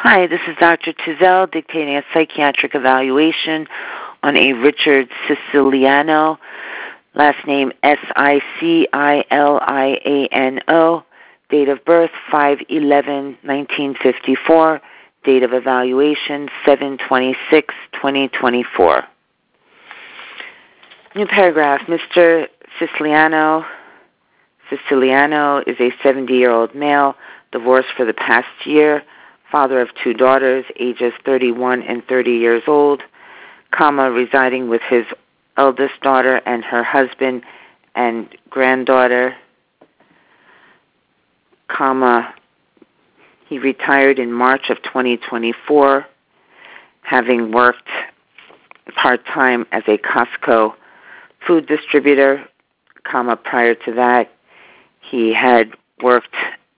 Hi, this is Dr. Tizell dictating a psychiatric evaluation on a Richard Siciliano, last name Siciliano, date of birth 5/11/1954, date of evaluation 7/26/2024. New paragraph. Mr. Siciliano is a 70-year-old male, divorced for the past year, father of two daughters, ages 31 and 30 years old, residing with his eldest daughter and her husband and granddaughter, he retired in March of 2024, having worked part-time as a Costco food distributor, prior to that, he had worked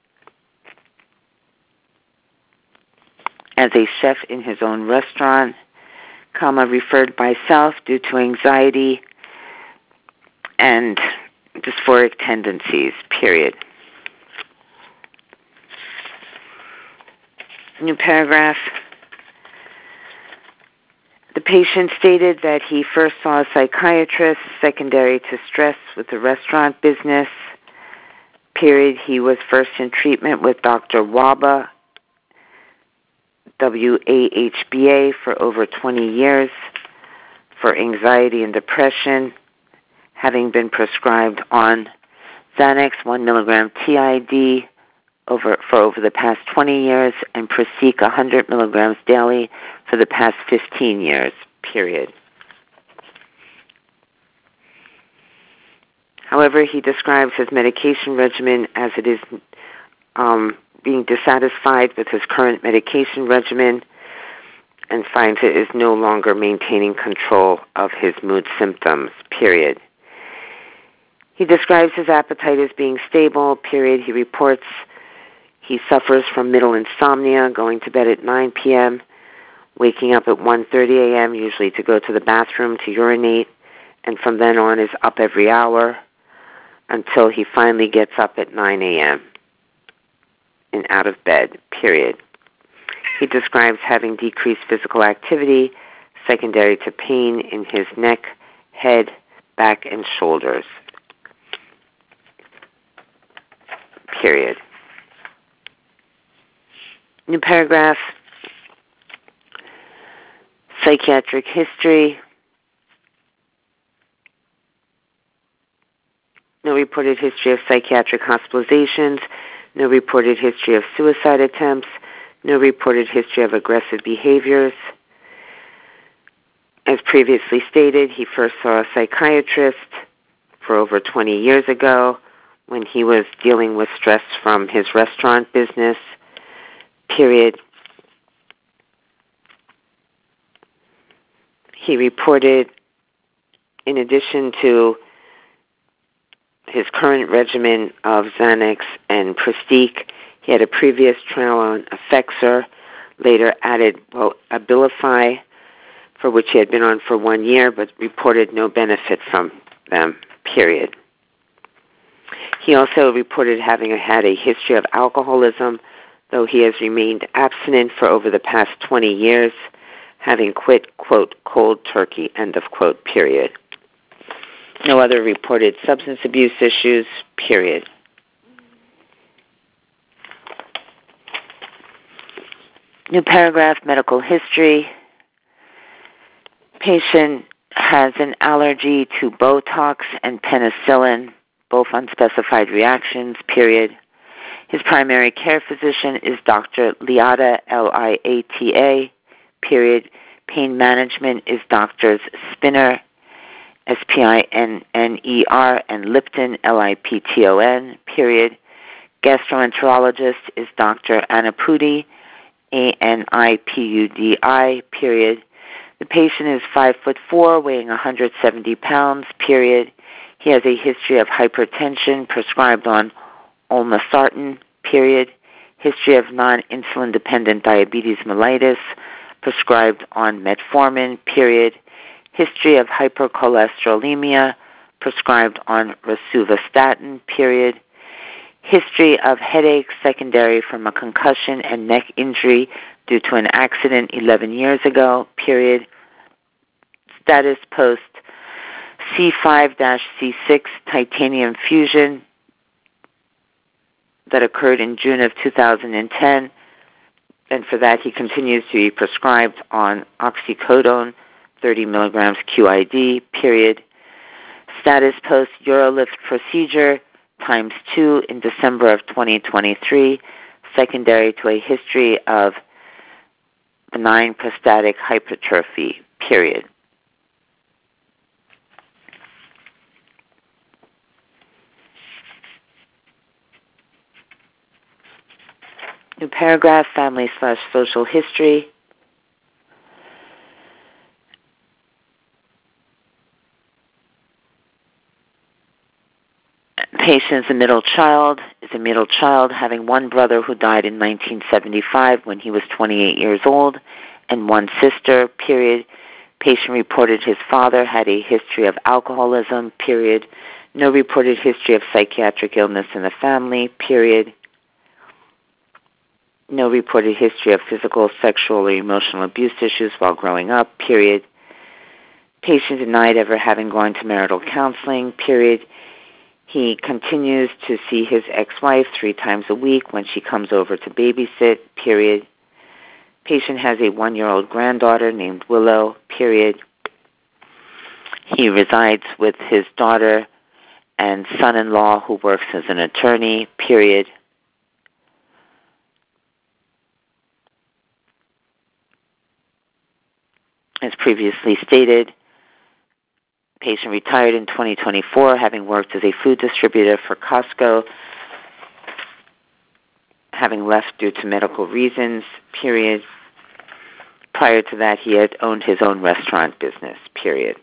as a chef in his own restaurant, referred by self due to anxiety and dysphoric tendencies, period. New paragraph. The patient stated that he first saw a psychiatrist secondary to stress with the restaurant business, period. He was first in treatment with Dr. Wahba, WAHBA, for over 20 years for anxiety and depression, having been prescribed on Xanax 1 milligram TID for over the past 20 years, and Prozac 100 milligrams daily for the past 15 years, period. However, he describes his medication regimen as it is being dissatisfied with his current medication regimen and finds it is no longer maintaining control of his mood symptoms, period. He describes his appetite as being stable, period. He reports he suffers from middle insomnia, going to bed at 9 p.m., waking up at 1:30 a.m., usually to go to the bathroom to urinate, and from then on is up every hour until he finally gets up at 9 a.m. and out of bed, period. He describes having decreased physical activity secondary to pain in his neck, head, back, and shoulders, period. New paragraph. Psychiatric history. No reported history of psychiatric hospitalizations. No reported history of suicide attempts. No reported history of aggressive behaviors. As previously stated, he first saw a psychiatrist for over 20 years ago when he was dealing with stress from his restaurant business, period. He reported, in addition to his current regimen of Xanax and Prozac, he had a previous trial on Effexor, later added Abilify, for which he had been on for 1 year, but reported no benefit from them, period. He also reported having had a history of alcoholism, though he has remained abstinent for over the past 20 years, having quit, quote, cold turkey, end of quote, period. No other reported substance abuse issues, period. New paragraph, medical history. Patient has an allergy to Botox and penicillin, both unspecified reactions, period. His primary care physician is Dr. Liata, Liata, period. Pain management is Drs. Spinner, Spinner, and Lipton, Lipton, period. Gastroenterologist is Dr. Anipudi, Anipudi, period. The patient is 5'4", weighing 170 pounds, period. He has a history of hypertension, prescribed on olmesartan, period. History of non-insulin dependent diabetes mellitus, prescribed on metformin, period. History of hypercholesterolemia, prescribed on rosuvastatin, period. History of headache secondary from a concussion and neck injury due to an accident 11 years ago, period. Status post C5-C6 titanium fusion that occurred in June of 2010, and for that he continues to be prescribed on oxycodone, 30 milligrams QID, period. Status post UroLift procedure ×2 in December of 2023, secondary to a history of benign prostatic hypertrophy, period. New paragraph, family/social history. Patient is a middle child, having one brother who died in 1975 when he was 28 years old, and one sister, period. Patient reported his father had a history of alcoholism, period. No reported history of psychiatric illness in the family, period. No reported history of physical, sexual, or emotional abuse issues while growing up, period. Patient denied ever having gone to marital counseling, period. He continues to see his ex-wife 3 times a week when she comes over to babysit, period. Patient has a 1-year-old granddaughter named Willow, period. He resides with his daughter and son-in-law who works as an attorney, period. As previously stated, patient retired in 2024, having worked as a food distributor for Costco, having left due to medical reasons, period. Prior to that, he had owned his own restaurant business, period.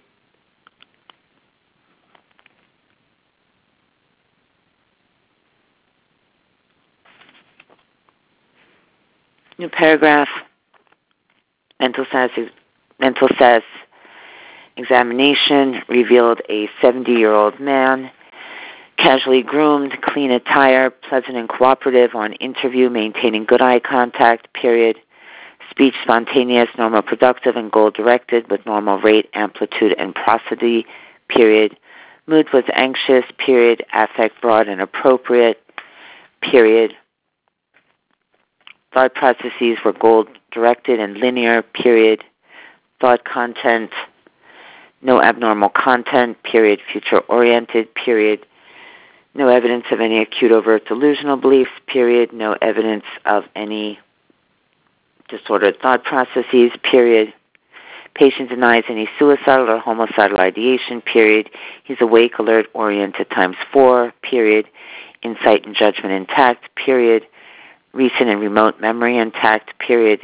New paragraph, mental status examination revealed a 70-year-old man, casually groomed, clean attire, pleasant and cooperative on interview, maintaining good eye contact, period. Speech spontaneous, normal productive, and goal-directed with normal rate, amplitude, and prosody, period. Mood was anxious, period. Affect broad and appropriate, period. Thought processes were goal-directed and linear, period. Thought content, no abnormal content, period. Future-oriented, period. No evidence of any acute overt delusional beliefs, period. No evidence of any disordered thought processes, period. Patient denies any suicidal or homicidal ideation, period. He's awake, alert, oriented ×4, period. Insight and judgment intact, period. Recent and remote memory intact, period.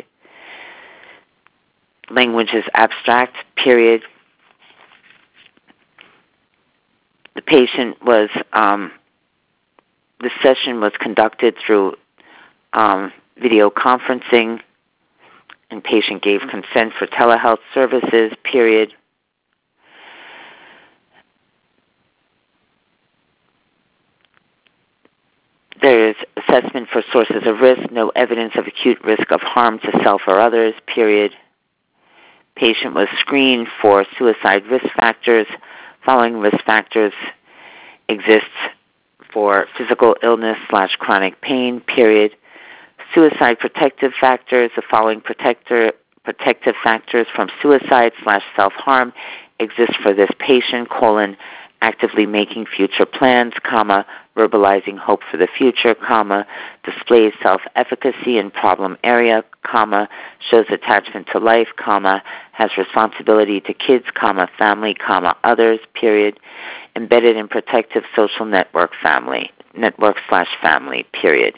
Language is abstract, period. The patient was, the session was conducted through video conferencing, and patient gave consent for telehealth services, period. There is assessment for sources of risk, no evidence of acute risk of harm to self or others, period. Patient was screened for suicide risk factors. Following risk factors exists for physical illness/chronic pain, period. Suicide protective factors, the following protective factors from suicide/self-harm exist for this patient, actively making future plans, verbalizing hope for the future, displays self-efficacy in problem area, shows attachment to life, has responsibility to kids, family, others, period. Embedded in protective social network/family, period.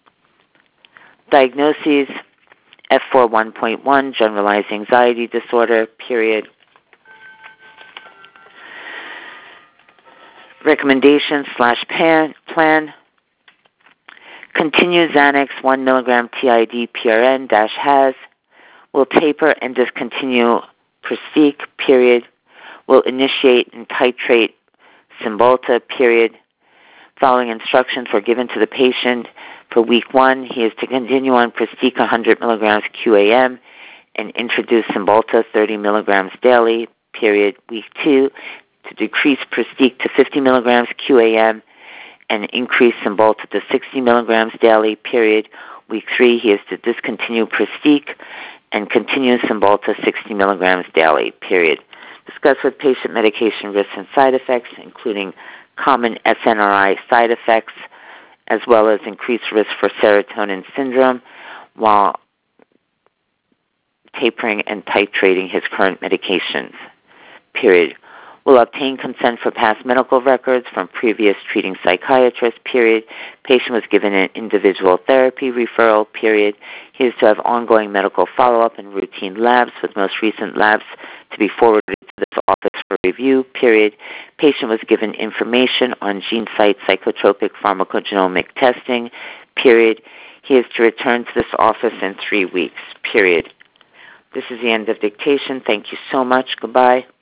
Diagnoses, F4 1.1, generalized anxiety disorder, period. Recommendation/plan. Continue Xanax 1 milligram TID PRN-has. Will taper and discontinue Pristiq, period. Will initiate and titrate Cymbalta, period. Following instructions were given to the patient. For week 1, he is to continue on Pristiq 100 milligrams QAM and introduce Cymbalta 30 milligrams daily, period. Week 2, to decrease Pristiq to 50 milligrams QAM and increase Cymbalta to 60 milligrams daily, period. Week 3, he is to discontinue Pristiq and continue Cymbalta 60 milligrams daily, period. Discuss with patient medication risks and side effects, including common SNRI side effects, as well as increased risk for serotonin syndrome, while tapering and titrating his current medications, period. Will obtain consent for past medical records from previous treating psychiatrist, period. Patient was given an individual therapy referral, period. He is to have ongoing medical follow-up and routine labs, with most recent labs to be forwarded to this office for review, period. Patient was given information on GeneSight psychotropic pharmacogenomic testing, period. He is to return to this office in 3 weeks, period. This is the end of dictation. Thank you so much. Goodbye.